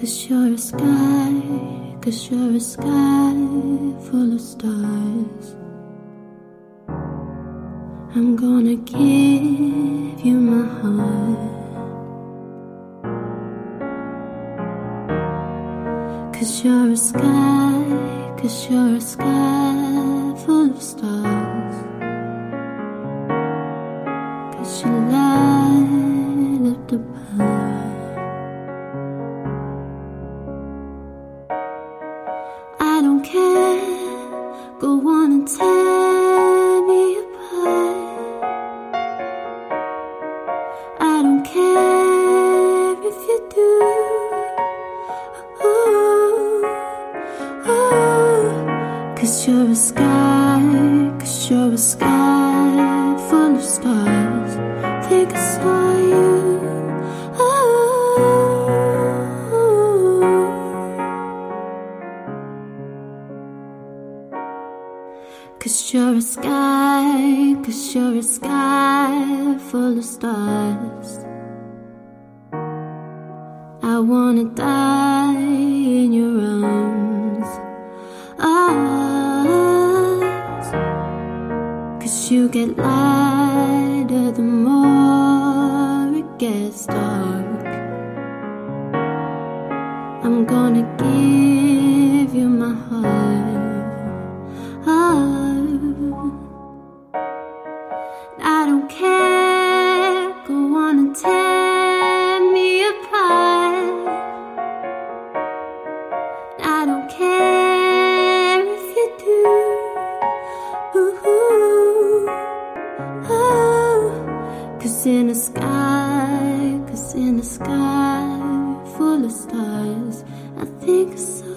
'Cause you're a sky, 'cause you're a sky full of stars. I'm gonna give you my heart. 'Cause you're a sky, 'cause you're a sky full of stars. 'Cause you light up the path. I don't care, go on and tear me apart. I don't care if you do. Oh, 'cause you're a sky, 'cause you're a sky full of stars. Think I saw you. Cause you're a sky, 'cause you're a sky full of stars. I wanna die in your arms. Cause you get lighter the more it gets dark. I'm gonna give you my heart. I don't care, go on and tear me apart. I don't care if you do. Oh, 'cause in the sky, 'cause in the sky full of stars, I think I saw